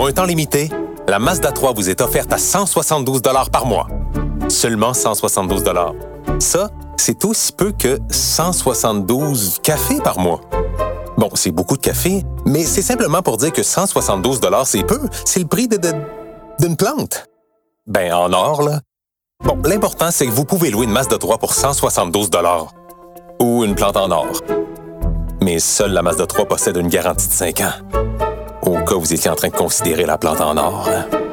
Pour un temps limité, la Mazda 3 vous est offerte à 172 $ par mois. Seulement 172 $. Ça, c'est aussi peu que 172 cafés par mois. Bon, c'est beaucoup de café, mais c'est simplement pour dire que 172 $, c'est peu. C'est le prix d'une plante. Ben, en or, là. Bon, l'important, c'est que vous pouvez louer une Mazda 3 pour 172 $ ou une plante en or. Mais seule la Mazda 3 possède une garantie de 5 ans. Au cas où vous étiez en train de considérer la plante en or.